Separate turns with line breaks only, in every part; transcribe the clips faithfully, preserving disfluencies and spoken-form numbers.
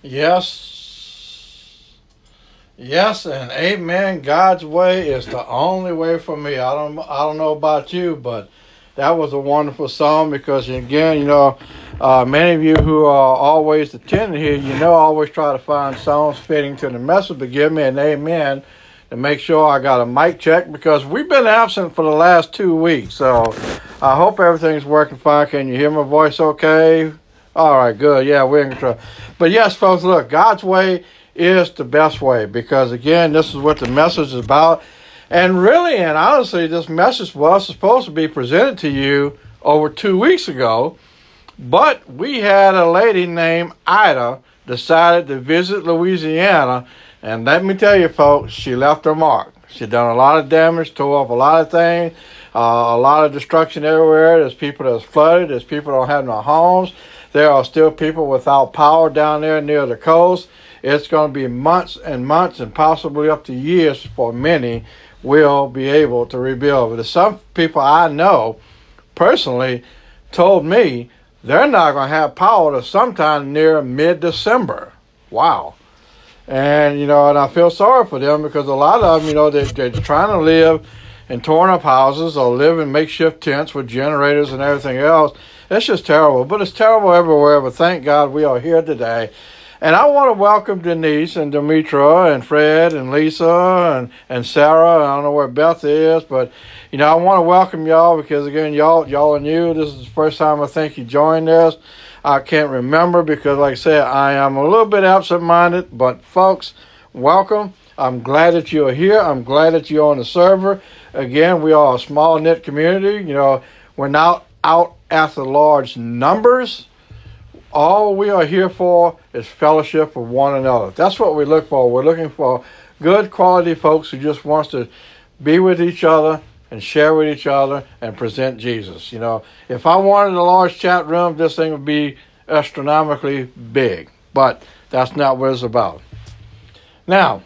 Yes. Yes, and amen. God's way is the only way for me. I don't I don't know about you, but that was a wonderful song because again, you know, uh, many of you who are always attending here, you know, I always try to find songs fitting to the message, but give me an amen to make sure I got a mic check because we've been absent for the last two weeks. So I hope everything's working fine. Can you hear my voice okay? All right, good. Yeah, we're in control. But yes, folks, look, God's way is the best way because, again, this is what the message is about. And really and honestly, this message was supposed to be presented to you over two weeks ago, but we had a lady named Ida decided to visit Louisiana, and let me tell you, folks, she left her mark. She done a lot of damage, tore up a lot of things, uh, a lot of destruction everywhere. There's people that's flooded. There's people that don't have no homes. There are still people without power down there near the coast. It's going to be months and months and possibly up to years for many will be able to rebuild. But some people I know personally told me they're not going to have power to sometime near mid-December. Wow. And, you know, and I feel sorry for them because a lot of them, you know, they, they're trying to live in torn up houses or live in makeshift tents with generators and everything else. It's just terrible. But it's terrible everywhere. But thank God we are here today. And I want to welcome Denise and Demetra and Fred and Lisa and, and Sarah. I don't know where Beth is, but, you know, I want to welcome y'all because, again, y'all y'all are new. This is the first time I think you joined us. I can't remember because, like I said, I am a little bit absent-minded. But, folks, welcome. I'm glad that you're here. I'm glad that you're on the server. Again, we are a small-knit community. You know, we're not out after large numbers. All we are here for is fellowship with one another. That's what we look for. We're looking for good quality folks who just wants to be with each other and share with each other and present Jesus. You know, if I wanted a large chat room, this thing would be astronomically big. But that's not what it's about. Now,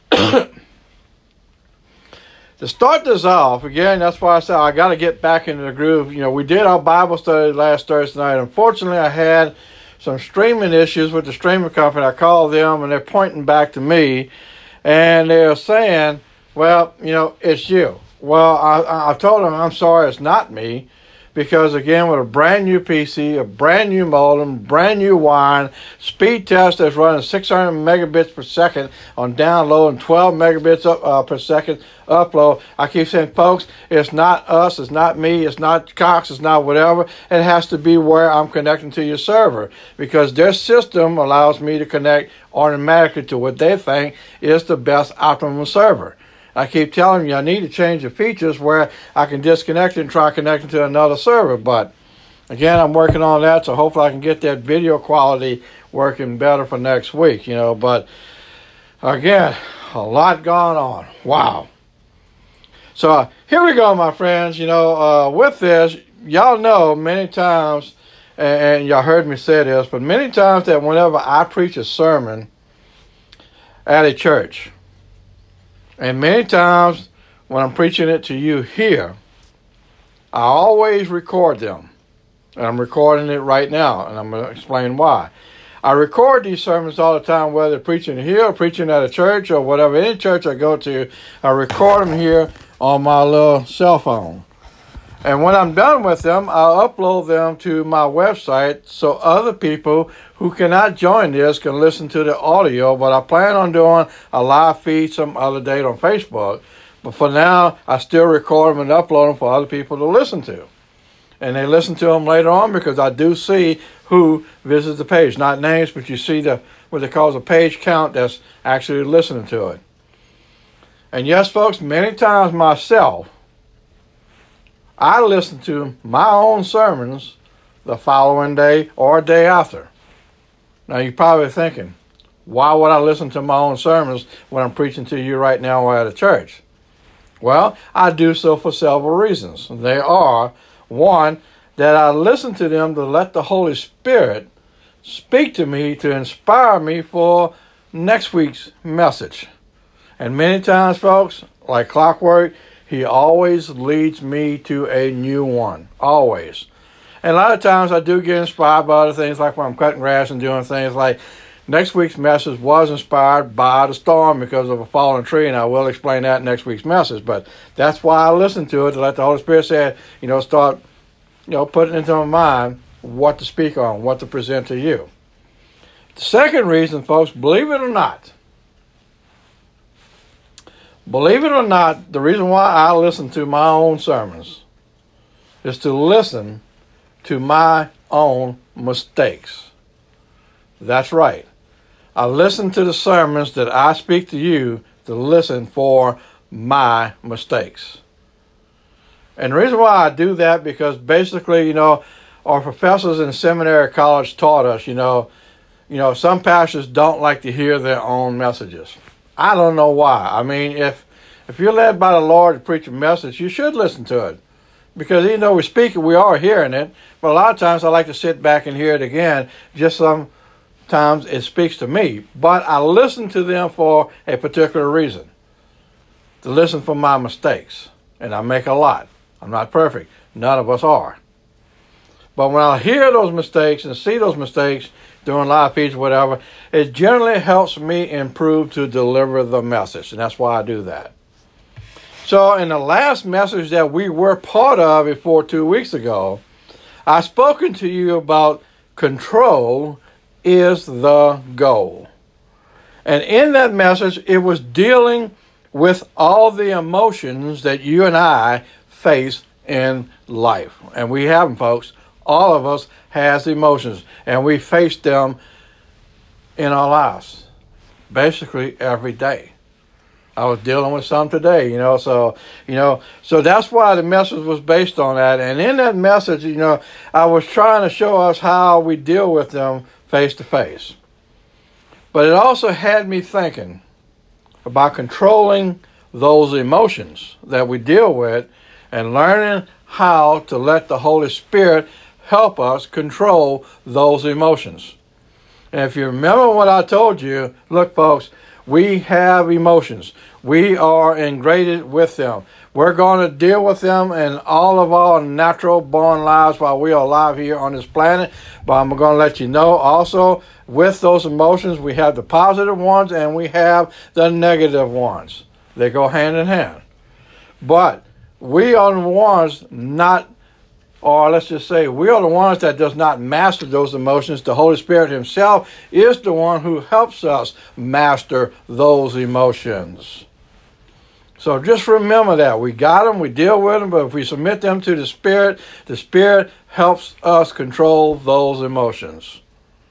to start this off, again, that's why I said I got to get back into the groove. You know, we did our Bible study last Thursday night. Unfortunately, I had some streaming issues with the streaming company. I called them, and they're pointing back to me, and they're saying, well, you know, it's you. Well, I, I told them, I'm sorry, it's not me. Because, again, with a brand new P C, a brand new modem, brand new wine, speed test that's running six hundred megabits per second on download and twelve megabits up, uh, per second upload. I keep saying, folks, it's not us, it's not me, it's not Cox, it's not whatever. It has to be where I'm connecting to your server because their system allows me to connect automatically to what they think is the best optimum server. I keep telling you I need to change the features where I can disconnect it and try connecting to another server. But again, I'm working on that, so hopefully I can get that video quality working better for next week, you know. But again, a lot going on. Wow. So uh, here we go, my friends. You know, uh, with this, y'all know many times, and, and y'all heard me say this, but many times that whenever I preach a sermon at a church, and many times when I'm preaching it to you here, I always record them. And I'm recording it right now, and I'm going to explain why. I record these sermons all the time, whether preaching here or preaching at a church or whatever, any church I go to, I record them here on my little cell phone. And when I'm done with them, I'll upload them to my website so other people who cannot join this can listen to the audio. But I plan on doing a live feed some other date on Facebook. But for now, I still record them and upload them for other people to listen to. And they listen to them later on because I do see who visits the page. Not names, but you see the what they call a page count that's actually listening to it. And yes, folks, many times myself, I listen to my own sermons the following day or day after. Now, you're probably thinking, why would I listen to my own sermons when I'm preaching to you right now or at a church? Well, I do so for several reasons. They are, one, that I listen to them to let the Holy Spirit speak to me to inspire me for next week's message. And many times, folks, like clockwork, He always leads me to a new one. Always. And a lot of times I do get inspired by other things, like when I'm cutting grass and doing things like Next week's message was inspired by the storm because of a fallen tree, and I will explain that in next week's message. But that's why I listened to it, to let the Holy Spirit say, you know, start, you know, putting into my mind what to speak on, what to present to you. The second reason, folks, believe it or not, believe it or not, the reason why I listen to my own sermons is to listen to my own mistakes. That's right. I listen to the sermons that I speak to you to listen for my mistakes. And the reason why I do that, because basically, you know, our professors in seminary college taught us, you know, you know, some pastors don't like to hear their own messages. I don't know why. I mean, if if you're led by the Lord to preach a message, you should listen to it. Because even though we speak it, we are hearing it. But a lot of times I like to sit back and hear it again, just some times it speaks to me, but I listen to them for a particular reason. To listen for my mistakes. And I make a lot. I'm not perfect. None of us are. But when I hear those mistakes and see those mistakes during live feeds or whatever, it generally helps me improve to deliver the message. And that's why I do that. So in the last message that we were part of before two weeks ago, I've spoken to you about control is the goal. And in that message, it was dealing with all the emotions that you and I face in life. And we have them, folks. All of us has emotions, and we face them in our lives, basically every day. I was dealing with some today, you know, so, you know, so that's why the message was based on that. And in that message, you know, I was trying to show us how we deal with them face to face. But it also had me thinking about controlling those emotions that we deal with and learning how to let the Holy Spirit help us control those emotions. And if you remember what I told you, look, folks, we have emotions. We are ingrained with them. We're going to deal with them in all of our natural born lives while we are alive here on this planet. But I'm going to let you know also, with those emotions, we have the positive ones and we have the negative ones. They go hand in hand. But we are the ones not, or let's just say, we are the ones that does not master those emotions. The Holy Spirit himself is the one who helps us master those emotions. So just remember that. We got them, we deal with them, but if we submit them to the Spirit, the Spirit helps us control those emotions.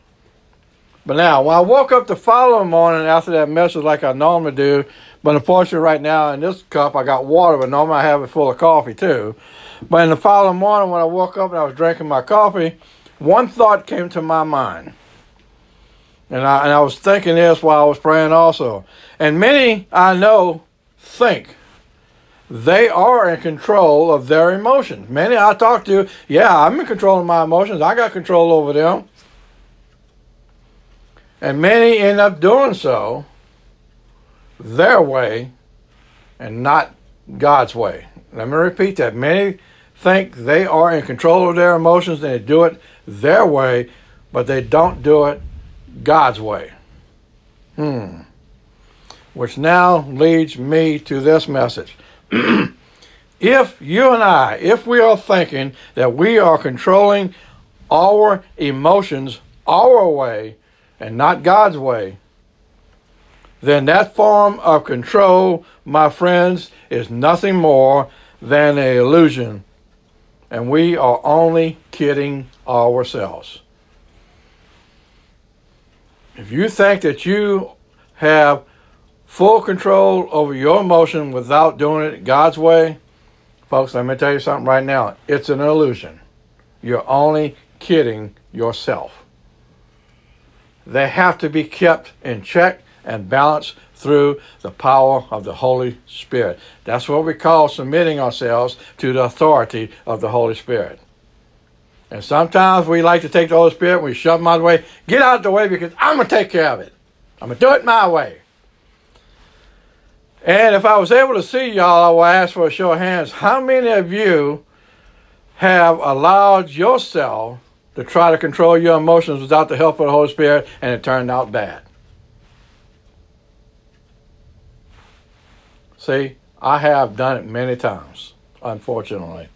But now, when I woke up the following morning after that message like I normally do, but unfortunately right now in this cup I got water, but normally I have it full of coffee too. But in the following morning when I woke up and I was drinking my coffee, one thought came to my mind. And I, and I was thinking this while I was praying also. And many I know think they are in control of their emotions. Many I talk to, yeah, I'm in control of my emotions. I got control over them. And many end up doing so their way and not God's way. Let me repeat that. Many think they are in control of their emotions and they do it their way, but they don't do it God's way. Hmm. Which now leads me to this message. If you and I, if we are thinking that we are controlling our emotions our way and not God's way, then that form of control, my friends, is nothing more than an illusion. And we are only kidding ourselves. If you think that you have full control over your emotion without doing it God's way, folks, let me tell you something right now. It's an illusion. You're only kidding yourself. They have to be kept in check and balanced through the power of the Holy Spirit. That's what we call submitting ourselves to the authority of the Holy Spirit. And sometimes we like to take the Holy Spirit and we shove him out of the way. Get out of the way because I'm going to take care of it. I'm going to do it my way. And if I was able to see y'all, I will ask for a show of hands. How many of you have allowed yourself to try to control your emotions without the help of the Holy Spirit, and it turned out bad. See, I have done it many times, unfortunately.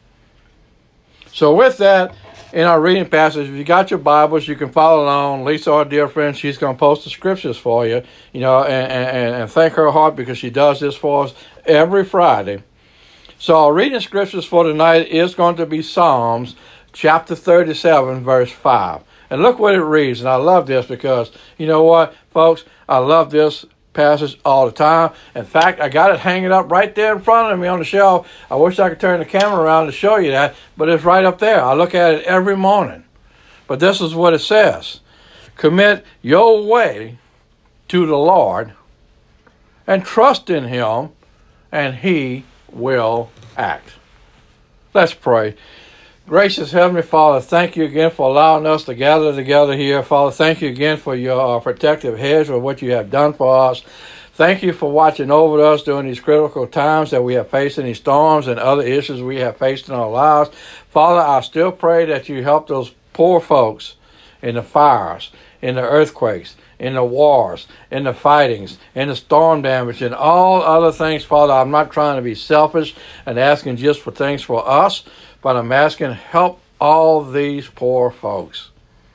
So with that, in our reading passage, if you got your Bibles, you can follow along. Lisa, our dear friend, she's going to post the scriptures for you, you know, and, and, and thank her heart because she does this for us every Friday. So our reading scriptures for tonight is going to be Psalms chapter thirty-seven, verse five. And look what it reads. And I love this because, you know what, folks, I love this passage all the time. In fact, I got it hanging up right there in front of me on the shelf. I wish I could turn the camera around to show you that, but it's right up there. I look at it every morning. But this is what it says. Commit your way to the Lord and trust in him, and he will act. Let's pray. Gracious Heavenly Father, thank you again for allowing us to gather together here. Father, thank you again for your uh, protective hedge for what you have done for us. Thank you for watching over us during these critical times that we have faced in these storms and other issues we have faced in our lives. Father, I still pray that you help those poor folks in the fires, in the earthquakes, in the wars, in the fightings, in the storm damage, and all other things. Father, I'm not trying to be selfish and asking just for things for us, but I'm asking, help all these poor folks.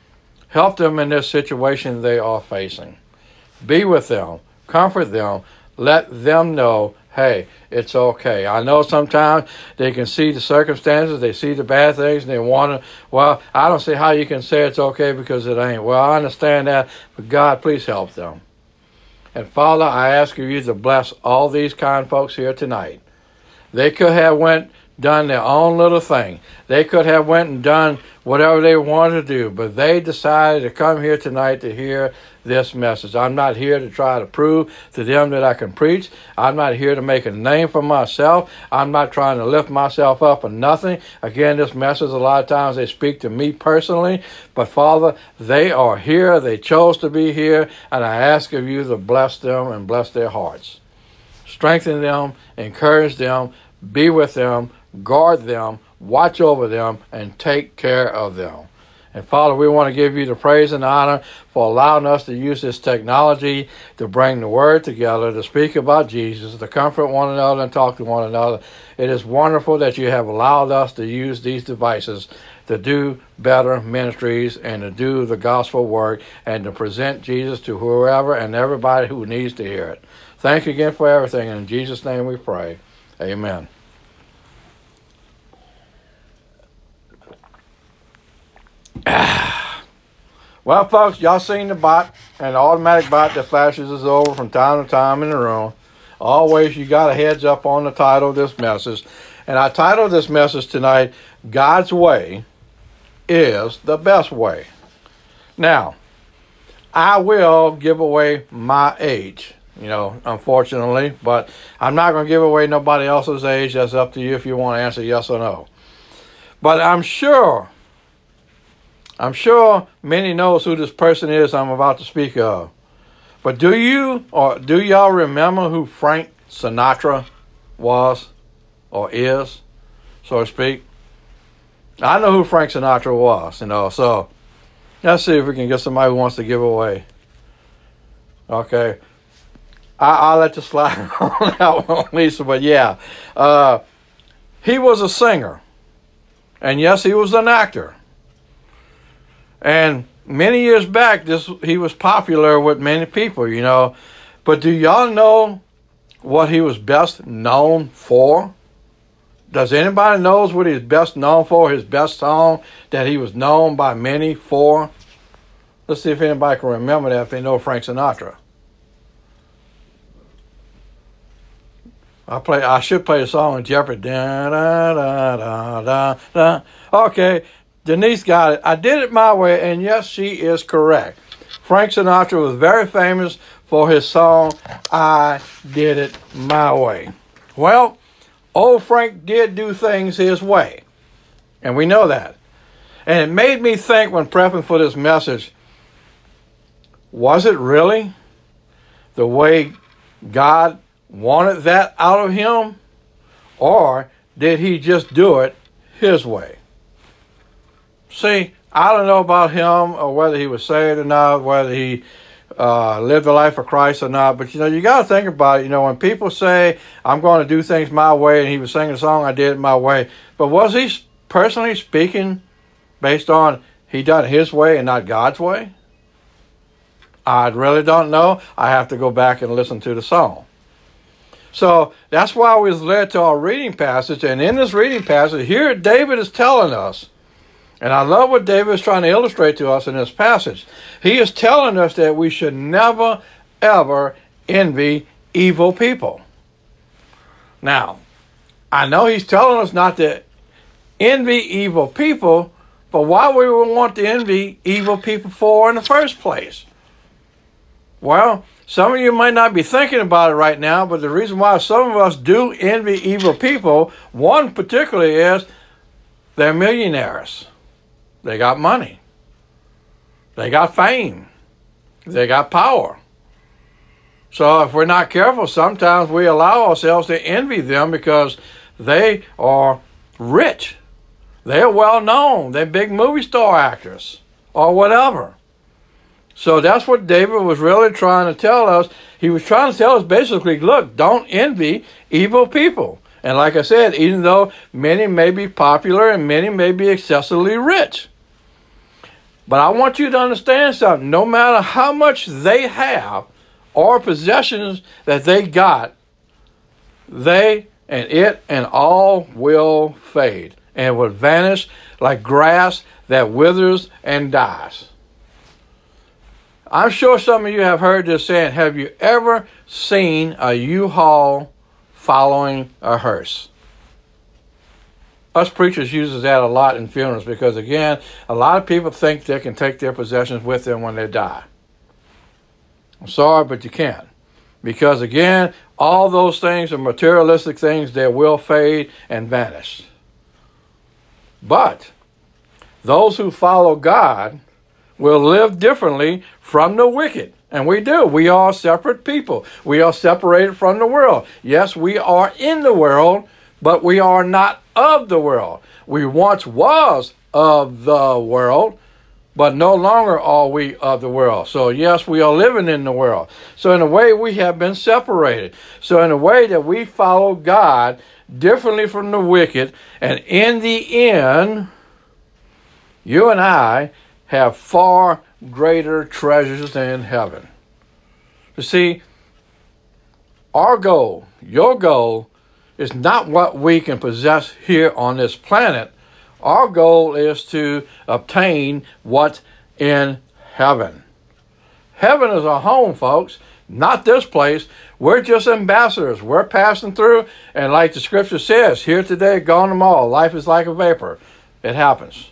Help them in this situation they are facing. Be with them. Comfort them. Let them know, hey, it's okay. I know sometimes they can see the circumstances, they see the bad things, and they want to, well, I don't see how you can say it's okay because it ain't. Well, I understand that, but God, please help them. And Father, I ask you to bless all these kind folks here tonight. They could have went done their own little thing. They could have went and done whatever they wanted to do, but they decided to come here tonight to hear this message. I'm not here to try to prove to them that I can preach. I'm not here to make a name for myself. I'm not trying to lift myself up or nothing. Again, this message, a lot of times they speak to me personally, but Father, they are here. They chose to be here, and I ask of you to bless them and bless their hearts. Strengthen them, encourage them, be with them, guard them, watch over them, and take care of them. And Father, we want to give you the praise and honor for allowing us to use this technology to bring the word together, to speak about Jesus, to comfort one another and talk to one another. It is wonderful that you have allowed us to use these devices to do better ministries and to do the gospel work and to present Jesus to whoever and everybody who needs to hear it. Thank you again for everything. And in Jesus' name we pray. Amen. Well, folks, y'all seen the bot, and the automatic bot that flashes us over from time to time in the room. Always, you got a heads up on the title of this message. And I titled this message tonight, God's Way is the Best Way. Now, I will give away my age, you know, unfortunately, but I'm not going to give away nobody else's age. That's up to you if you want to answer yes or no. But I'm sure... I'm sure many knows who this person is I'm about to speak of. But do you or do y'all remember who Frank Sinatra was or is, so to speak? I know who Frank Sinatra was, you know, so let's see if we can get somebody who wants to give away. Okay. I, I'll let you slide on that one, Lisa, but yeah. Uh, he was a singer. And yes, he was an actor. And many years back, this he was popular with many people, you know. But do y'all know what he was best known for? Does anybody knows what he's best known for? His best song that he was known by many for? Let's see if anybody can remember that if they know Frank Sinatra. I play. I should play the song in Jeopardy. Da, da, da, da, da, da. Okay. Denise got it. I did it my way, and yes, she is correct. Frank Sinatra was very famous for his song, I Did It My Way. Well, old Frank did do things his way, and we know that. And it made me think when prepping for this message, was it really the way God wanted that out of him, or did he just do it his way? See, I don't know about him or whether he was saved or not, whether he uh, lived the life of Christ or not. But, you know, you got to think about it. You know, when people say, I'm going to do things my way, and he was singing a song, I did it my way. But was he personally speaking based on he done it his way and not God's way? I really don't know. I have to go back and listen to the song. So that's why we was led to our reading passage. And in this reading passage, here David is telling us, and I love what David is trying to illustrate to us in this passage. He is telling us that we should never, ever envy evil people. Now, I know he's telling us not to envy evil people, but why would we want to envy evil people for in the first place? Well, some of you might not be thinking about it right now, but the reason why some of us do envy evil people, one particularly is they're millionaires. They got money. They got fame. They got power. So if we're not careful, sometimes we allow ourselves to envy them because they are rich. They're well known. They're big movie star actors or whatever. So that's what David was really trying to tell us. He was trying to tell us basically, look, don't envy evil people. And like I said, even though many may be popular and many may be excessively rich. But I want you to understand something. No matter how much they have or possessions that they got, they and it and all will fade and will vanish like grass that withers and dies. I'm sure some of you have heard this saying, have you ever seen a U-Haul following a hearse? Us preachers use that a lot in funerals because, again, a lot of people think they can take their possessions with them when they die. I'm sorry, but you can't. Because, again, all those things are materialistic things. They will fade and vanish. But those who follow God will live differently from the wicked. And we do. We are separate people. We are separated from the world. Yes, we are in the world, but we are not of the world. We once was of the world, but no longer are we of the world. So yes, we are living in the world. So in a way, we have been separated. So in a way that we follow God differently from the wicked, and in the end, you and I have far greater treasures in heaven. You see, our goal, your goal, is not what we can possess here on this planet. Our goal is to obtain what's in heaven. Heaven is our home, folks, not this place. We're just ambassadors. We're passing through, and like the scripture says, here today, gone tomorrow. Life is like a vapor. It happens.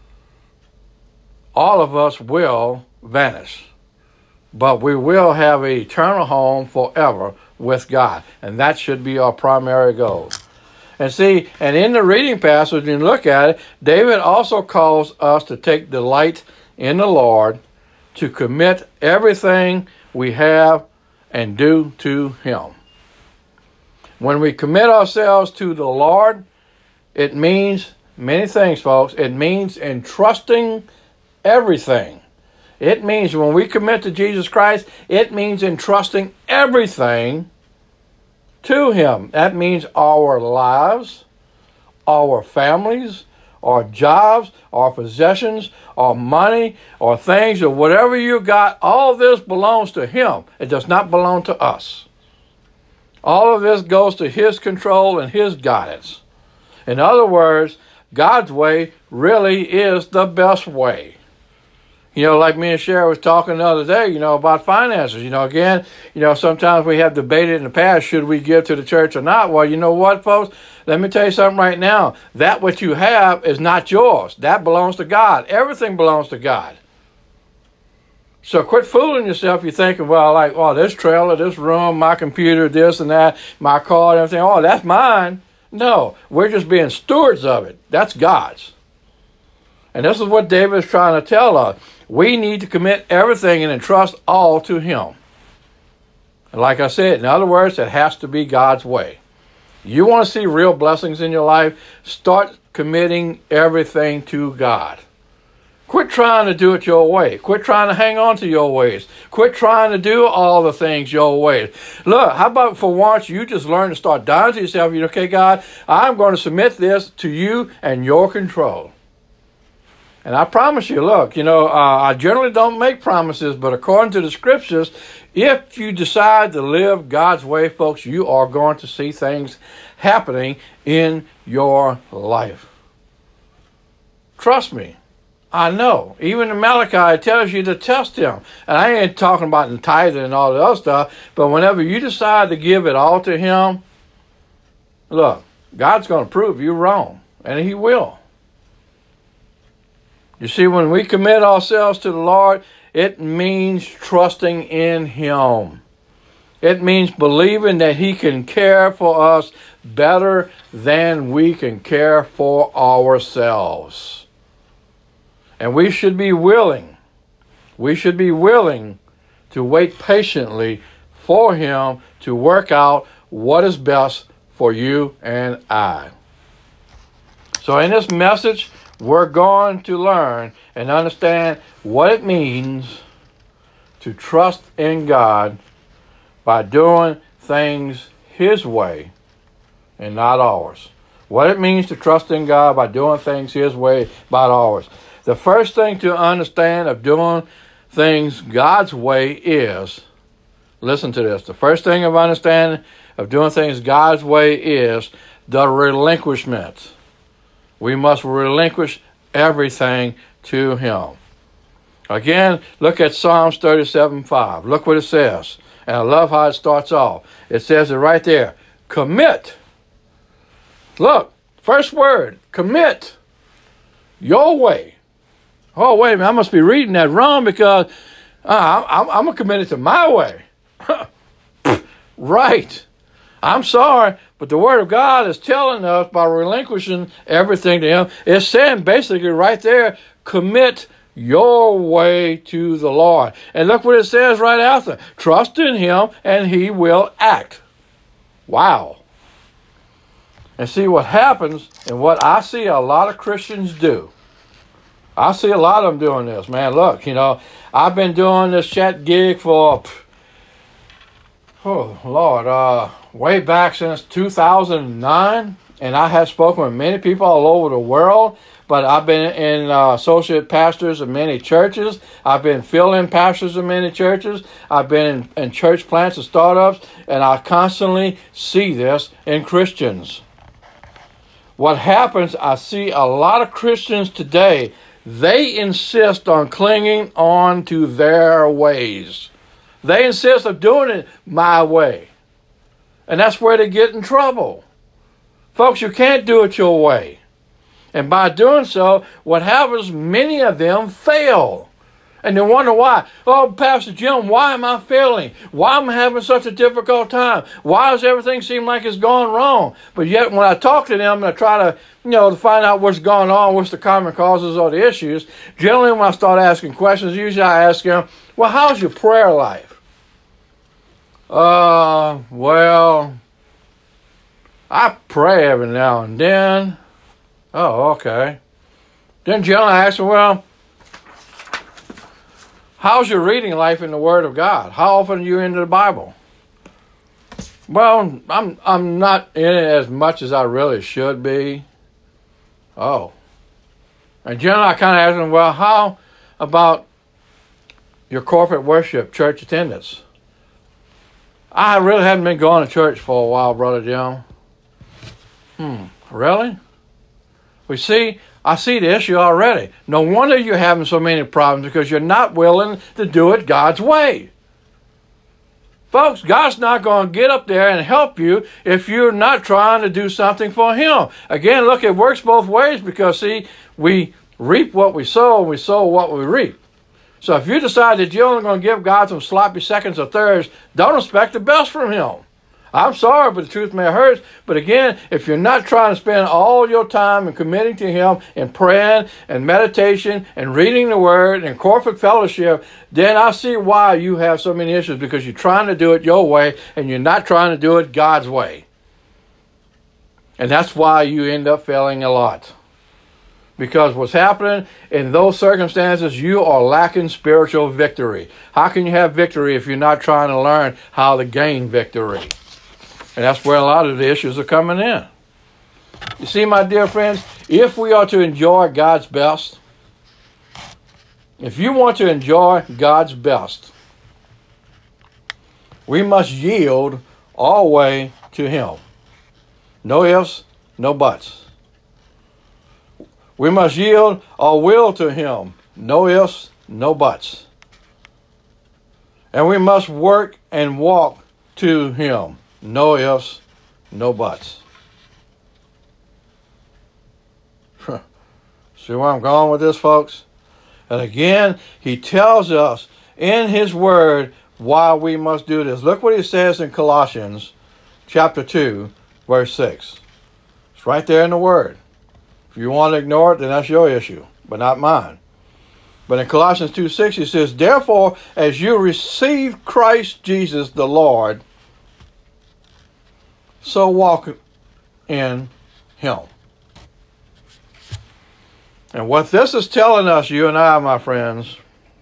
All of us will vanish, but we will have an eternal home forever with God, and that should be our primary goal. And see, and in the reading passage, when you look at it, David also calls us to take delight in the Lord, to commit everything we have and do to Him. When we commit ourselves to the Lord, it means many things, folks. It means entrusting everything. It means when we commit to Jesus Christ, it means entrusting everything to Him. That means our lives, our families, our jobs, our possessions, our money, or things, or whatever you got. All this belongs to Him. It does not belong to us. All of this goes to His control and His guidance. In other words, God's way really is the best way. You know, like me and Sherry was talking the other day, you know, about finances. You know, again, you know, sometimes we have debated in the past, should we give to the church or not? Well, you know what, folks? Let me tell you something right now. That what you have is not yours. That belongs to God. Everything belongs to God. So quit fooling yourself. You're thinking, well, like, oh, this trailer, this room, my computer, this and that, my car and everything. Oh, that's mine. No, we're just being stewards of it. That's God's. And this is what David is trying to tell us. We need to commit everything and entrust all to Him. And like I said, in other words, it has to be God's way. You want to see real blessings in your life? Start committing everything to God. Quit trying to do it your way. Quit trying to hang on to your ways. Quit trying to do all the things your way. Look, how about for once you just learn to start dying to yourself? You okay, God, I'm going to submit this to you and your control. And I promise you, look, you know, uh, I generally don't make promises, but according to the scriptures, if you decide to live God's way, folks, you are going to see things happening in your life. Trust me. I know. Even in Malachi, it tells you to test him. And I ain't talking about in tithing and all the other stuff, but whenever you decide to give it all to him, look, God's going to prove you wrong, and he will. You see, when we commit ourselves to the Lord, it means trusting in him. It means believing that he can care for us better than we can care for ourselves. And we should be willing, we should be willing to wait patiently for him to work out what is best for you and I. So in this message, we're going to learn and understand what it means to trust in God by doing things his way and not ours. What it means to trust in God by doing things his way, not ours. The first thing to understand of doing things God's way is, listen to this, the first thing of understanding of doing things God's way is the relinquishment. We must relinquish everything to him. Again, look at Psalms thirty-seven five. Look what it says. And I love how it starts off. It says it right there. Commit. Look, first word, commit your way. Oh, wait a minute, I must be reading that wrong because uh, I'm, I'm going to commit it to my way. Right. I'm sorry, but the Word of God is telling us by relinquishing everything to him. It's saying basically right there, commit your way to the Lord. And look what it says right after. Trust in him and he will act. Wow. And see what happens and what I see a lot of Christians do. I see a lot of them doing this, man. Look, you know, I've been doing this chat gig for, oh, Lord, uh, way back since two thousand nine. And I have spoken with many people all over the world. But I've been in uh, associate pastors of many churches. I've been fill-in pastors of many churches. I've been in, in church plants and startups. And I constantly see this in Christians. What happens, I see a lot of Christians today, they insist on clinging on to their ways. They insist on doing it my way. And that's where they get in trouble. Folks, you can't do it your way. And by doing so, what happens, many of them fail. And they wonder why. Oh, Pastor Jim, why am I failing? Why am I having such a difficult time? Why does everything seem like it's going wrong? But yet when I talk to them and I try to, you know, to find out what's going on, what's the common causes or the issues, generally when I start asking questions, usually I ask them, well, how's your prayer life? Uh, well, I pray every now and then. Oh, okay. Then generally I ask them, well, how's your reading life in the Word of God? How often are you into the Bible? Well, I'm I'm not in it as much as I really should be. Oh. And generally I kind of ask them, well, how about your corporate worship, church attendance? I really haven't been going to church for a while, Brother Jim. Hmm, really? We see, I see the issue already. No wonder you're having so many problems because you're not willing to do it God's way. Folks, God's not going to get up there and help you if you're not trying to do something for him. Again, look, it works both ways because, see, we reap what we sow and we sow what we reap. So if you decide that you're only going to give God some sloppy seconds or thirds, don't expect the best from him. I'm sorry, but the truth may hurt. But again, if you're not trying to spend all your time and committing to him in praying and meditation and reading the Word and corporate fellowship, then I see why you have so many issues, because you're trying to do it your way and you're not trying to do it God's way. And that's why you end up failing a lot. Because what's happening in those circumstances, you are lacking spiritual victory. How can you have victory if you're not trying to learn how to gain victory? And that's where a lot of the issues are coming in. You see, my dear friends, if we are to enjoy God's best, if you want to enjoy God's best, we must yield all the way to Him. No ifs, no buts. We must yield our will to Him. No ifs, no buts. And we must work and walk to Him. No ifs, no buts. See where I'm going with this, folks? And again, He tells us in His Word why we must do this. Look what He says in Colossians chapter two, verse six. It's right there in the Word. If you want to ignore it, then that's your issue, but not mine. But in Colossians two six, He says, therefore, as you receive Christ Jesus the Lord, so walk in Him. And what this is telling us, you and I, my friends,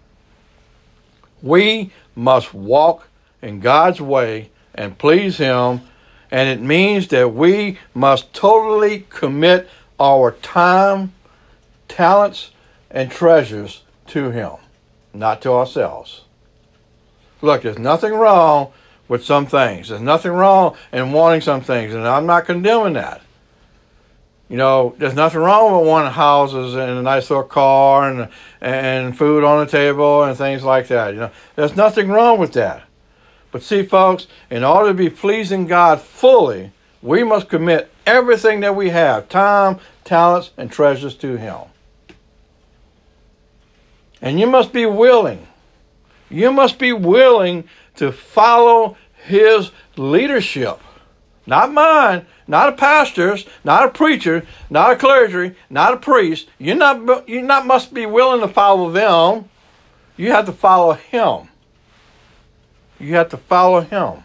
we must walk in God's way and please Him. And it means that we must totally commit our time, talents, and treasures to Him, not to ourselves. Look, there's nothing wrong with some things. There's nothing wrong in wanting some things, and I'm not condemning that. You know, there's nothing wrong with wanting houses and a nice little car and and food on the table and things like that. You know, there's nothing wrong with that. But see, folks, in order to be pleasing God fully, we must commit everything that we have, time, talents, and treasures to Him. And you must be willing. You must be willing to follow His leadership. Not mine, not a pastor's, not a preacher, not a clergy, not a priest. You're not, you not must be willing to follow them. You have to follow Him. You have to follow Him.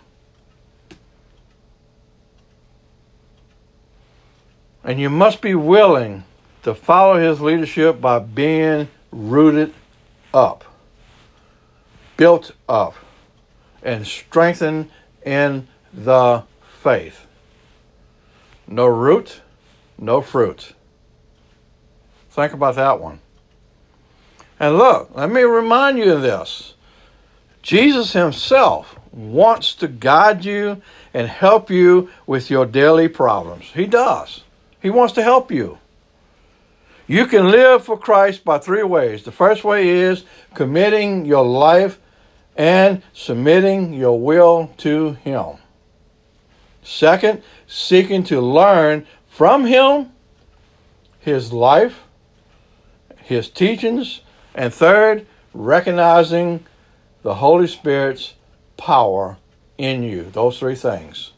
And you must be willing to follow His leadership by being rooted up, built up, and strengthened in the faith. No root, no fruit. Think about that one. And look, let me remind you of this. Jesus Himself wants to guide you and help you with your daily problems. He does. He wants to help you. You can live for Christ by three ways. The first way is committing your life and submitting your will to Him. Second, seeking to learn from Him, His life, His teachings. And third, recognizing the Holy Spirit's power in you. Those three things.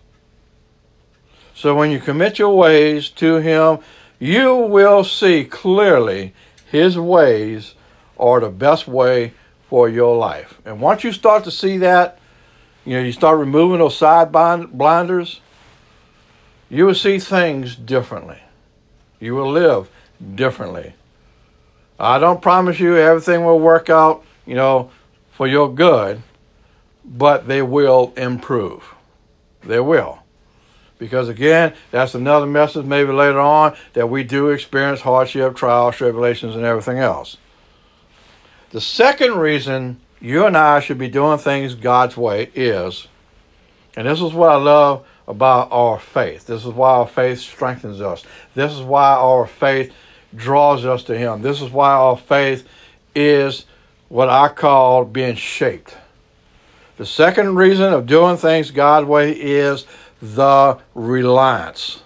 So when you commit your ways to Him, you will see clearly His ways are the best way for your life. And once you start to see that, you know, you start removing those side blinders, you will see things differently. You will live differently. I don't promise you everything will work out, you know, for your good, but they will improve. They will. Because again, that's another message maybe later on, that we do experience hardship, trials, tribulations, and everything else. The second reason you and I should be doing things God's way is, and this is what I love about our faith. This is why our faith strengthens us. This is why our faith draws us to Him. This is why our faith is what I call being shaped. The second reason of doing things God's way is the reliance.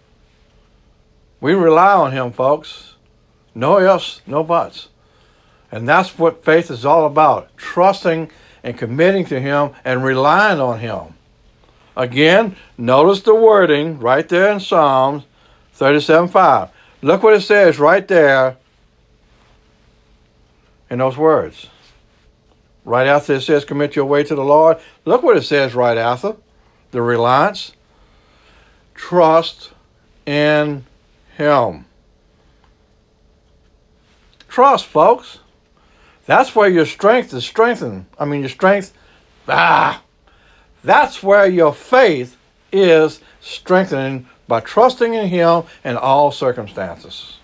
We rely on Him, folks. No ifs, no buts. And that's what faith is all about. Trusting and committing to Him and relying on Him. Again, notice the wording right there in Psalms thirty-seven five. Look what it says right there in those words. Right after it says, commit your way to the Lord. Look what it says right after. The reliance. Trust in Him. trust, folks. That's where your strength is strengthened. I mean, your strength, ah, that's where your faith is strengthening by trusting in Him in all circumstances.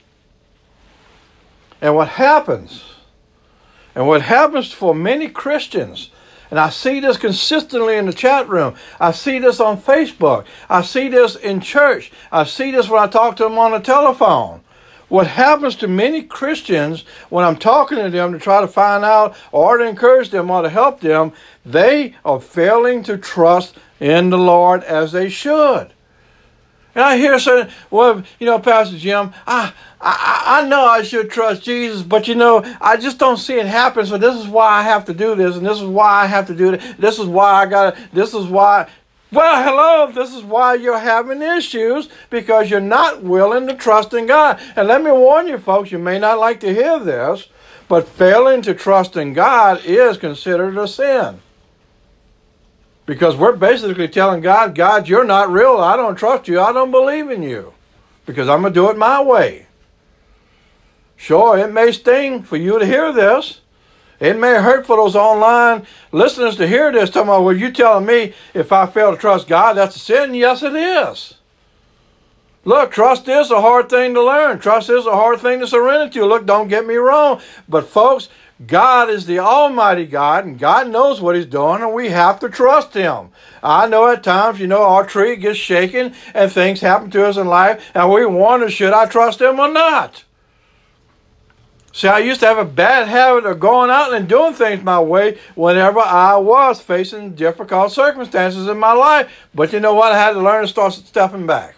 And what happens, and what happens for many Christians, and I see this consistently in the chat room. I see this on Facebook. I see this in church. I see this when I talk to them on the telephone. What happens to many Christians when I'm talking to them to try to find out or to encourage them or to help them, they are failing to trust in the Lord as they should. And I hear saying, well, you know, Pastor Jim, I, I I know I should trust Jesus, but, you know, I just don't see it happen, so this is why I have to do this, and this is why I have to do that. This is why I got to, this is why. Well, hello, this is why you're having issues, because you're not willing to trust in God. And let me warn you, folks, you may not like to hear this, but failing to trust in God is considered a sin. Because we're basically telling God, God, you're not real. I don't trust you. I don't believe in you. Because I'm going to do it my way. Sure, it may sting for you to hear this. It may hurt for those online listeners to hear this. Talking about, well, you telling me if I fail to trust God, that's a sin? Yes, it is. Look, trust is a hard thing to learn. Trust is a hard thing to surrender to. Look, don't get me wrong. But folks, God is the Almighty God, and God knows what He's doing, and we have to trust Him. I know at times, you know, our tree gets shaken, and things happen to us in life, and we wonder, should I trust Him or not? See, I used to have a bad habit of going out and doing things my way whenever I was facing difficult circumstances in my life. But you know what? I had to learn to start stepping back.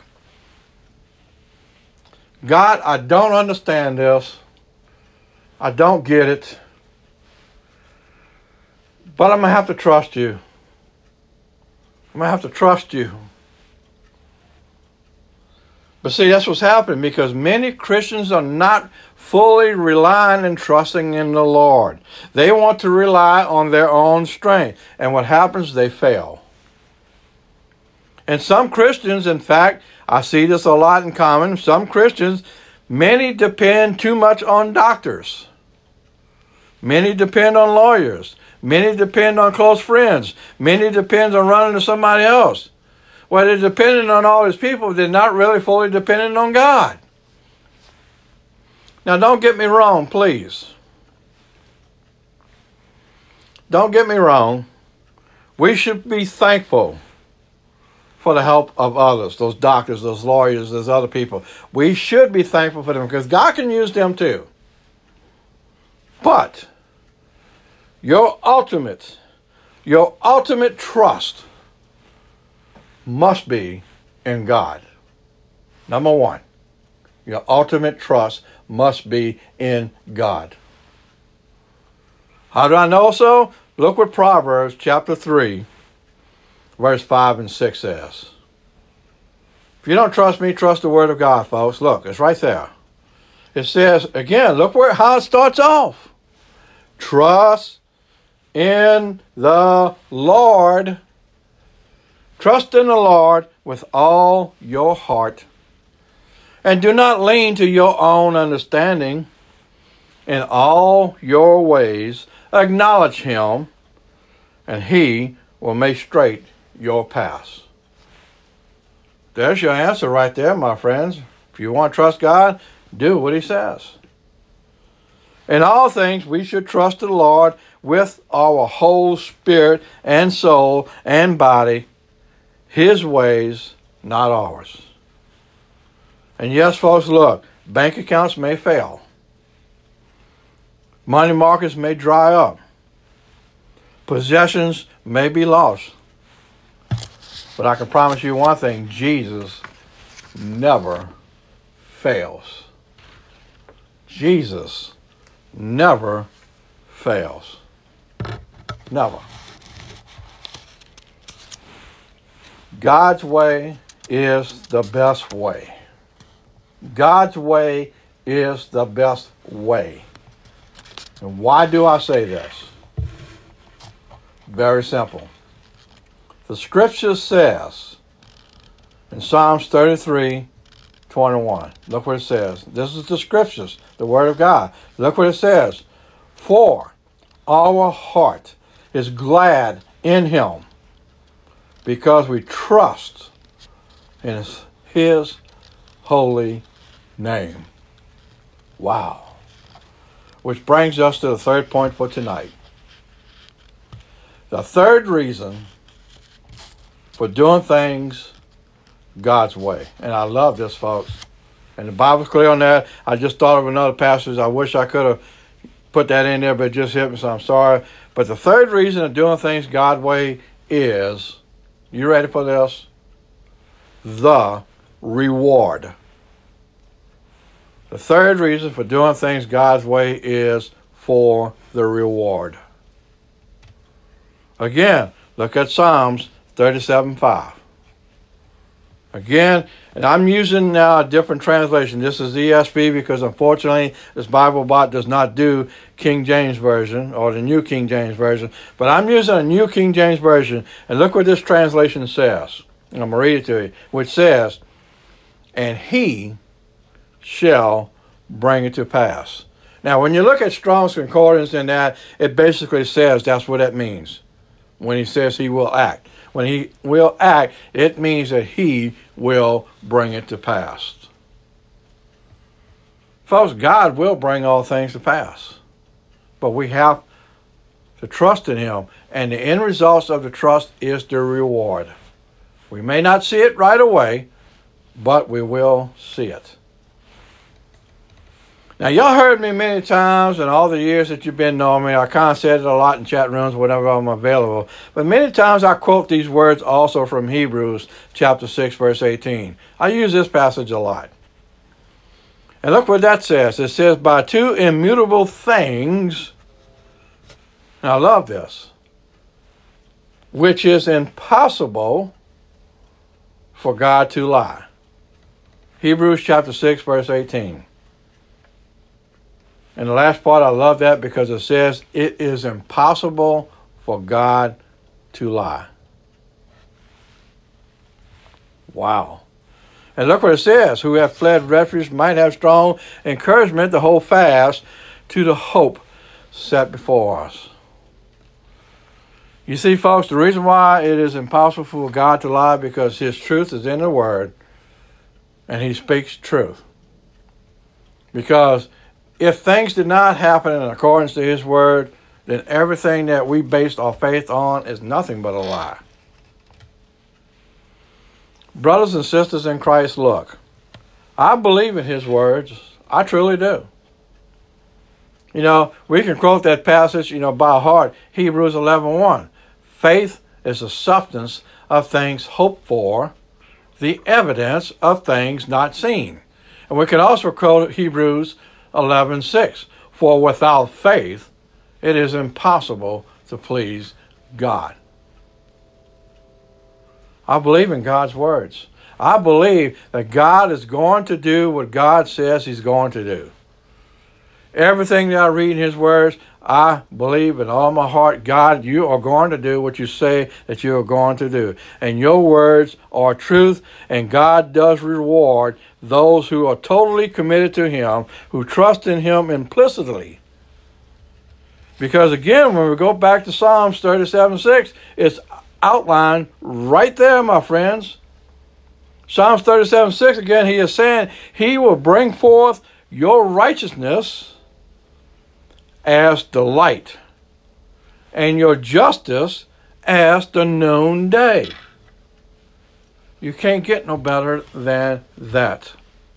God, I don't understand this. I don't get it. But I'm going to have to trust you. I'm going to have to trust you. But see, that's what's happening, because many Christians are not fully relying and trusting in the Lord. They want to rely on their own strength. And what happens? They fail. And some Christians, in fact, I see this a lot in common. Some Christians, many depend too much on doctors. Many depend on lawyers. Many depend on close friends. Many depend on running to somebody else. Well, they're dependent on all these people. They're not really fully dependent on God. Now, don't get me wrong, please. Don't get me wrong. We should be thankful for the help of others, those doctors, those lawyers, those other people. We should be thankful for them, because God can use them too. But your ultimate, your ultimate trust must be in God. Number one, your ultimate trust must be in God. How do I know so? Look what Proverbs chapter three, verse five and six says. If you don't trust me, trust the word of God, folks. Look, it's right there. It says, again, look where how it starts off. Trust in the Lord. Trust in the Lord with all your heart. And do not lean to your own understanding. In all your ways acknowledge Him, and He will make straight your paths. There's your answer right there, my friends. If you want to trust God, do what He says. In all things, we should trust the Lord with our whole spirit and soul and body. His ways, not ours. And yes, folks, look, bank accounts may fail. Money markets may dry up. Possessions may be lost. But I can promise you one thing, Jesus never fails. Jesus never fails. Never. God's way is the best way. God's way is the best way. And why do I say this? Very simple. The scripture says in Psalms thirty-three, twenty-one. Look what it says. This is the scriptures, the word of God. Look what it says. For our heart is glad in him because we trust in his, his holy name. Wow. Which brings us to the third point for tonight. The third reason for doing things God's way. And I love this, folks. And the Bible's clear on that. I just thought of another passage. I wish I could have put that in there, but it just hit me, so I'm sorry. But the third reason of doing things God's way is, you ready for this? The reward. The third reason for doing things God's way is for the reward. Again, look at Psalms thirty-seven five. Again, and I'm using now a different translation. This is E S V because unfortunately this Bible bot does not do King James Version or the New King James Version. But I'm using a New King James Version. And look what this translation says. And I'm going to read it to you. Which says, and he shall bring it to pass. Now, when you look at Strong's Concordance in that, it basically says that's what that means. When he says he will act. When he will act, it means that he will bring it to pass. Folks, God will bring all things to pass. But we have to trust in him. And the end result of the trust is the reward. We may not see it right away, but we will see it. Now, y'all heard me many times in all the years that you've been knowing me. I kind of said it a lot in chat rooms whenever I'm available. But many times I quote these words also from Hebrews chapter six, verse eighteen. I use this passage a lot. And look what that says. It says, by two immutable things, and I love this, which is impossible for God to lie. Hebrews chapter six, verse eighteen. And the last part, I love that because it says, it is impossible for God to lie. Wow. And look what it says, who have fled refuge might have strong encouragement to hold fast to the hope set before us. You see, folks, the reason why it is impossible for God to lie because his truth is in the word and he speaks truth. Because if things did not happen in accordance to his word, then everything that we based our faith on is nothing but a lie. Brothers and sisters in Christ, look, I believe in his words. I truly do. You know, we can quote that passage, you know, by heart, Hebrews eleven one. Faith is the substance of things hoped for, the evidence of things not seen. And we can also quote Hebrews eleven six. For without faith, it is impossible to please God. I believe in God's words. I believe that God is going to do what God says he's going to do. Everything that I read in his words, I believe in all my heart, God, you are going to do what you say that you are going to do. And your words are truth, and God does reward those who are totally committed to him, who trust in him implicitly. Because again, when we go back to Psalms thirty-seven six, it's outlined right there, my friends. Psalms thirty-seven six, again, he is saying, he will bring forth your righteousness as the light, and your justice as the noonday. You can't get no better than that.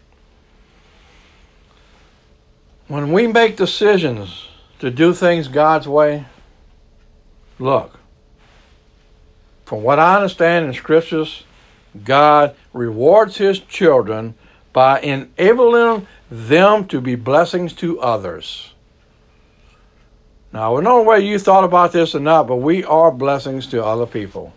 When we make decisions to do things God's way, look, from what I understand in scriptures, God rewards his children by enabling them to be blessings to others. Now, I don't know whether you thought about this or not, but we are blessings to other people.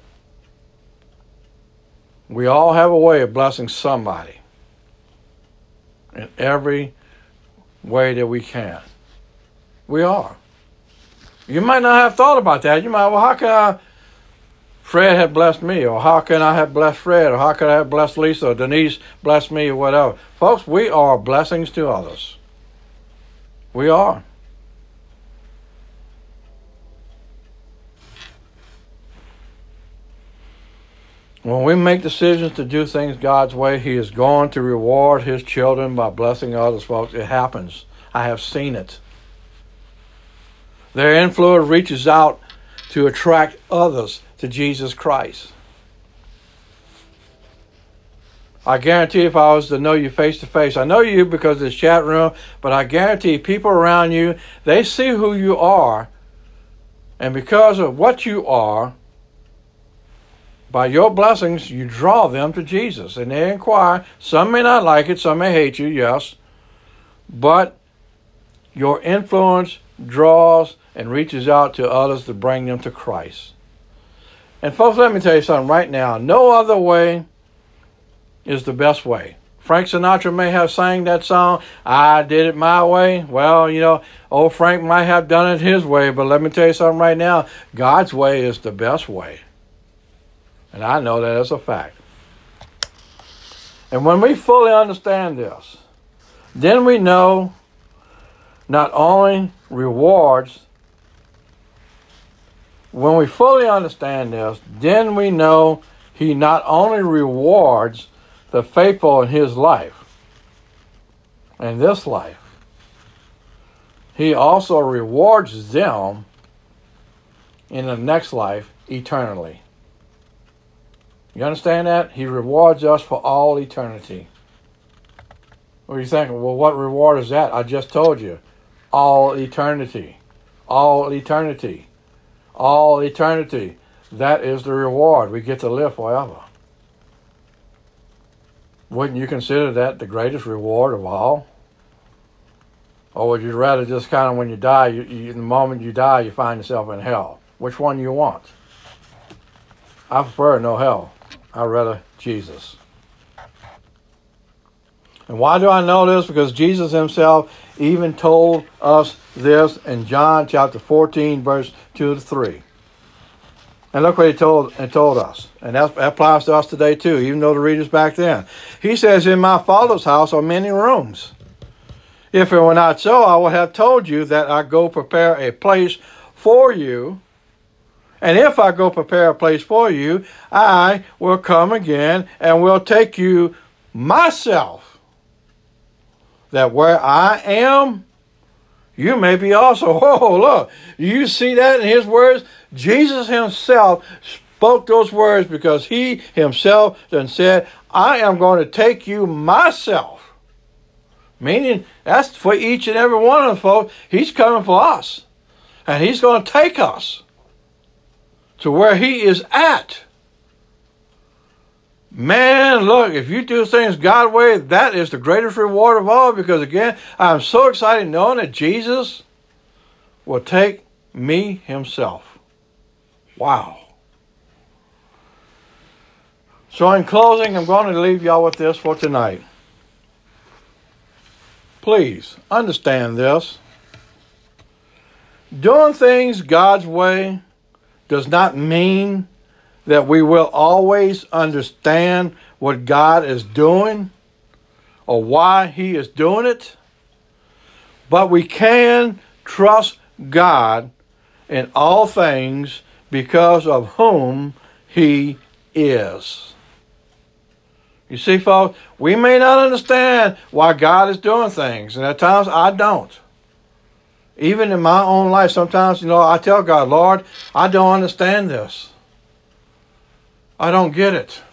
We all have a way of blessing somebody in every way that we can. We are. You might not have thought about that. You might, well, how can I Fred had blessed me, or how can I have blessed Fred, or how can I have blessed Lisa, or Denise blessed me, or whatever. Folks, we are blessings to others. We are. When we make decisions to do things God's way, He is going to reward His children by blessing others, folks. It happens. I have seen it. Their influence reaches out to attract others to Jesus Christ. I guarantee if I was to know you face to face, I know you because of this chat room, but I guarantee people around you, they see who you are, and because of what you are, by your blessings, you draw them to Jesus, and they inquire. Some may not like it, some may hate you, yes, but your influence draws and reaches out to others to bring them to Christ. And folks, let me tell you something right now. No other way is the best way. Frank Sinatra may have sang that song, I did it my way. Well, you know, old Frank might have done it his way, but let me tell you something right now. God's way is the best way. And I know that as a fact. And when we fully understand this, then we know not only rewards, when we fully understand this, then we know He not only rewards the faithful in His life, in this life, He also rewards them in the next life eternally. You understand that? He rewards us for all eternity. What are you thinking? Well, what reward is that? I just told you. All eternity. All eternity. All eternity. That is the reward. We get to live forever. Wouldn't you consider that the greatest reward of all? Or would you rather just kind of when you die, you, you, the moment you die, you find yourself in hell? Which one do you want? I prefer no hell. I'd rather Jesus. And why do I know this? Because Jesus Himself even told us this in John chapter fourteen, verse two to three. And look what He told and told us. And that applies to us today too, even though the readers back then. He says, in my Father's house are many rooms. If it were not so, I would have told you that I go prepare a place for you. And if I go prepare a place for you, I will come again and will take you myself, that where I am, you may be also. Oh, look, you see that in His words? Jesus Himself spoke those words because He Himself then said, I am going to take you myself. Meaning, that's for each and every one of us, folks. He's coming for us. And He's going to take us to where He is at. Man, look, if you do things God's way, that is the greatest reward of all, because again, I'm so excited knowing that Jesus will take me Himself. Wow. So in closing, I'm going to leave y'all with this for tonight. Please understand this. Doing things God's way does not mean that we will always understand what God is doing or why He is doing it, but we can trust God in all things because of whom He is. You see, folks, we may not understand why God is doing things, and at times I don't. Even in my own life, sometimes, you know, I tell God, Lord, I don't understand this. I don't get it.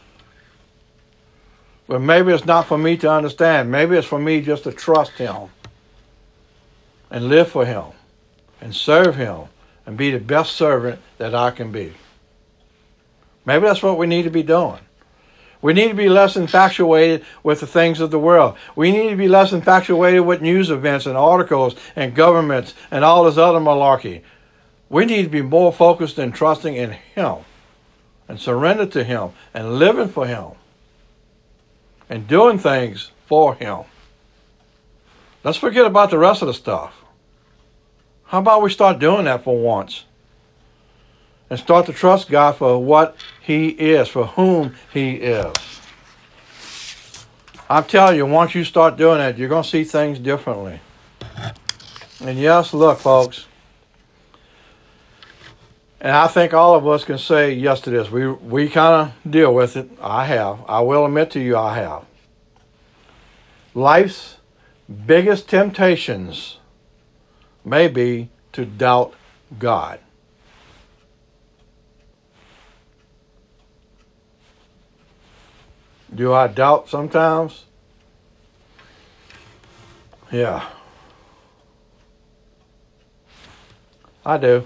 But maybe it's not for me to understand. Maybe it's for me just to trust Him and live for Him and serve Him and be the best servant that I can be. Maybe that's what we need to be doing. We need to be less infatuated with the things of the world. We need to be less infatuated with news events and articles and governments and all this other malarkey. We need to be more focused and trusting in Him and surrender to Him and living for Him and doing things for Him. Let's forget about the rest of the stuff. How about we start doing that for once? and start to trust God for what He is, for whom He is. I'm telling you, once you start doing that, you're going to see things differently. And yes, look, folks, and I think all of us can say yes to this. We, we kind of deal with it. I have. I will admit to you, I have. Life's biggest temptations may be to doubt God. Do I doubt sometimes? Yeah. I do.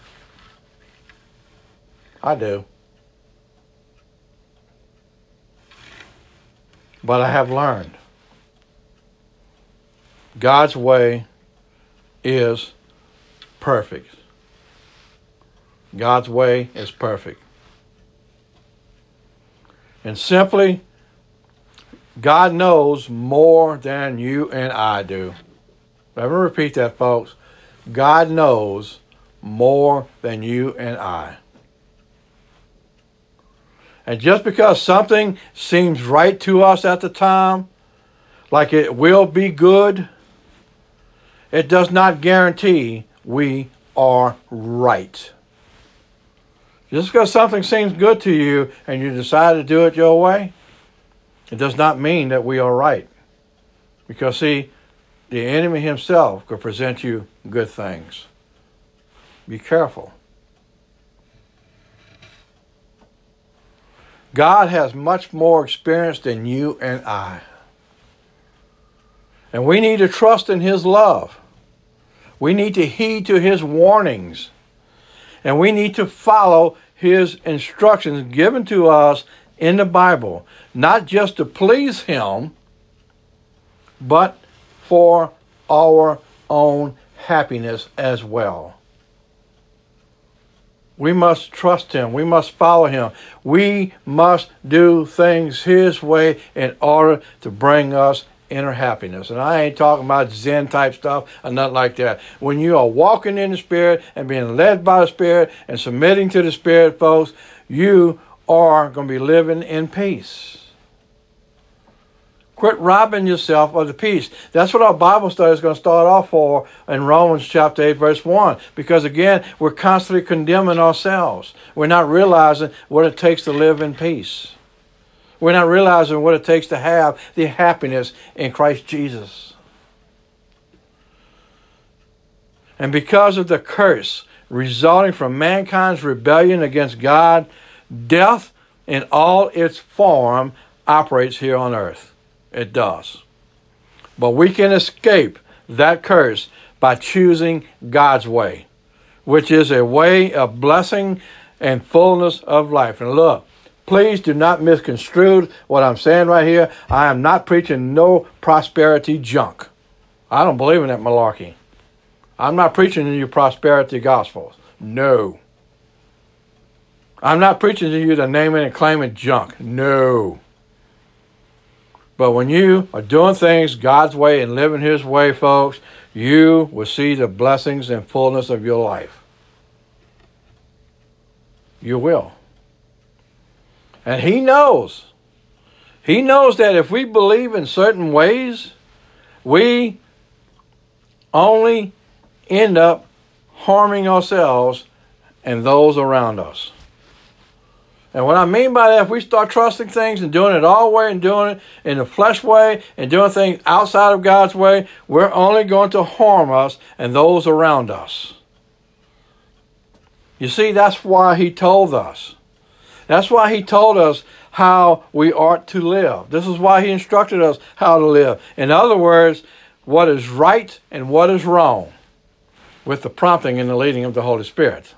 I do. But I have learned God's way is perfect. God's way is perfect. And simply, God knows more than you and I do. Let me repeat that, folks. God knows more than you and I. And just because something seems right to us at the time, like it will be good, it does not guarantee we are right. Just because something seems good to you and you decide to do it your way, it does not mean that we are right. Because, see, the enemy himself could present you good things. Be careful. God has much more experience than you and I. And we need to trust in His love. We need to heed to His warnings. And we need to follow His instructions given to us in the Bible, not just to please Him, but for our own happiness as well. We must trust Him. We must follow Him. We must do things His way in order to bring us inner happiness. And I ain't talking about Zen type stuff or nothing like that. When you are walking in the Spirit and being led by the Spirit and submitting to the Spirit, folks, you are going to be living in peace. Quit robbing yourself of the peace. That's what our Bible study is going to start off for in Romans chapter eight, verse one. Because again, we're constantly condemning ourselves. We're not realizing what it takes to live in peace. We're not realizing what it takes to have the happiness in Christ Jesus. And because of the curse resulting from mankind's rebellion against God, death in all its form operates here on earth. It does. But we can escape that curse by choosing God's way, which is a way of blessing and fullness of life. And look, please do not misconstrue what I'm saying right here. I am not preaching no prosperity junk. I don't believe in that malarkey. I'm not preaching to you prosperity gospels. No. I'm not preaching to you the name it and claim it junk. No. But when you are doing things God's way and living His way, folks, you will see the blessings and fullness of your life. You will. And He knows. He knows that if we believe in certain ways, we only end up harming ourselves and those around us. And what I mean by that, if we start trusting things and doing it our way and doing it in the flesh way and doing things outside of God's way, we're only going to harm us and those around us. You see, that's why He told us. That's why He told us how we ought to live. This is why He instructed us how to live. In other words, what is right and what is wrong, with the prompting and the leading of the Holy Spirit.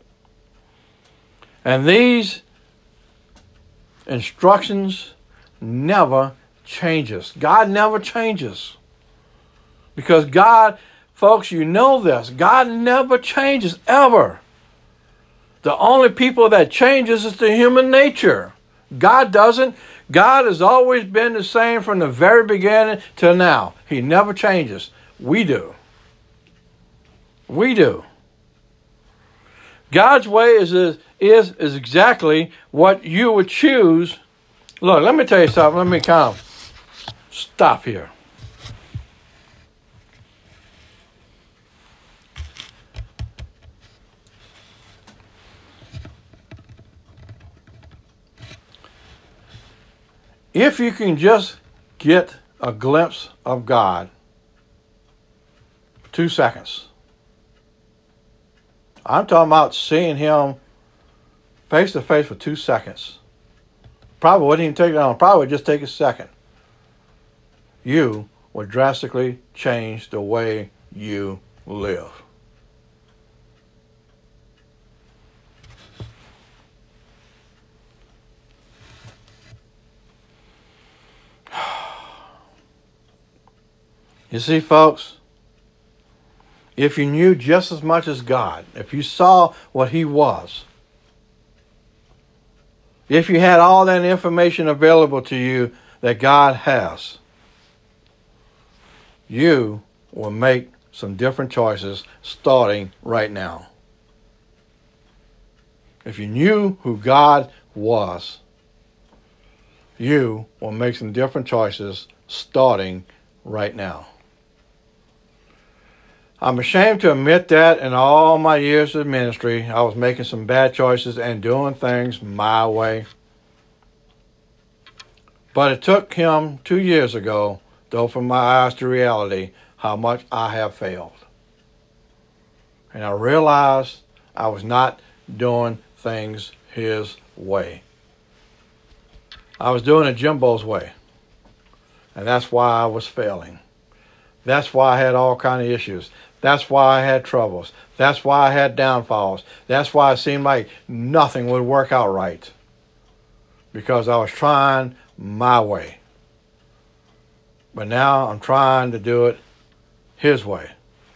And these instructions never changes. God never changes. Because God, folks, you know this, God never changes, ever. The only people that changes is the human nature. God doesn't. God has always been the same from the very beginning till now. He never changes. We do. We do. God's way is, is, is, is exactly what you would choose. Look, let me tell you something. Let me kind of stop here. If you can just get a glimpse of God for two seconds. I'm talking about seeing him face to face for two seconds. Probably wouldn't even take that long. Probably would just take a second. You would drastically change the way you live. You see, folks, if you knew just as much as God, if you saw what he was, if you had all that information available to you that God has, you will make some different choices starting right now. If you knew who God was, you will make some different choices starting right now. I'm ashamed to admit that in all my years of ministry, I was making some bad choices and doing things my way. But it took him two years ago to open my eyes to reality how much I have failed. And I realized I was not doing things his way. I was doing it Jimbo's way. And that's why I was failing. That's why I had all kinds of issues. That's why I had troubles. That's why I had downfalls. That's why it seemed like nothing would work out right. Because I was trying my way. But now I'm trying to do it his way.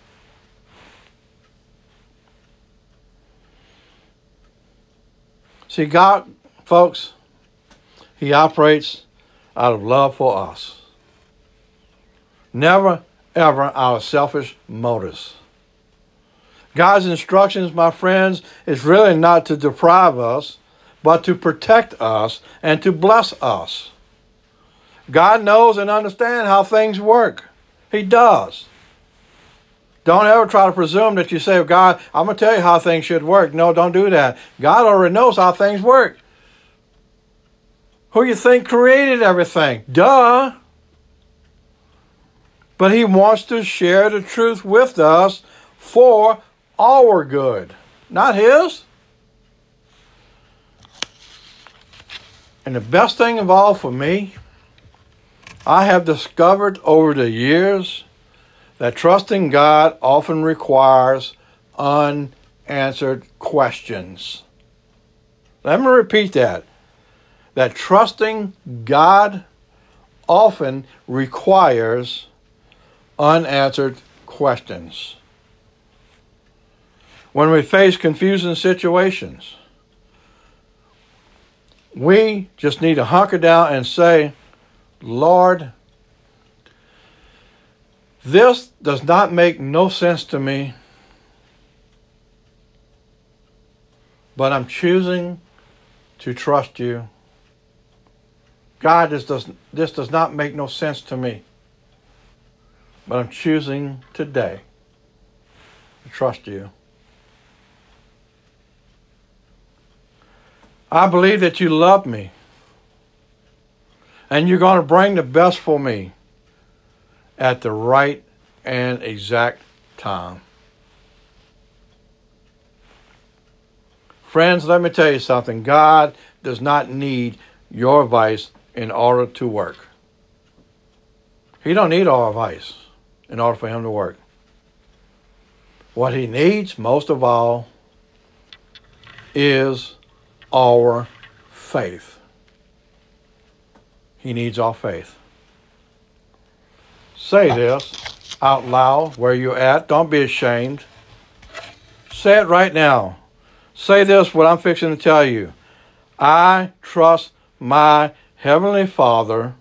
See, God, folks, he operates out of love for us. Never, ever out of selfish motives. God's instructions, my friends, is really not to deprive us, but to protect us and to bless us. God knows and understands how things work. He does. Don't ever try to presume that you say, God, I'm going to tell you how things should work. No, don't do that. God already knows how things work. Who you think created everything? Duh. But he wants to share the truth with us for our good, not his. And the best thing of all for me, I have discovered over the years that trusting God often requires unanswered questions. Let me repeat that. That trusting God often requires unanswered questions. When we face confusing situations, we just need to hunker down and say, Lord, this does not make no sense to me, but I'm choosing to trust you. God, this does, this does not make no sense to me, but I'm choosing today to trust you. I believe that you love me, and you're going to bring the best for me at the right and exact time. Friends, let me tell you something. God does not need your advice in order to work. He don't need our advice in order for him to work. What he needs most of all is our faith. He needs our faith. Say this out loud where you're at. Don't be ashamed. Say it right now. Say this, what I'm fixing to tell you. I trust my Heavenly Father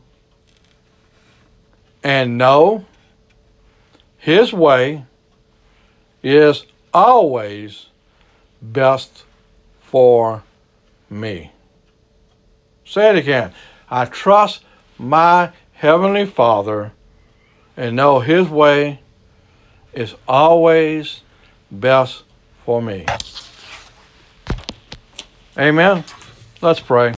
and know his way is always best for me. Say it again. I trust my Heavenly Father and know His way is always best for me. Amen. Let's pray.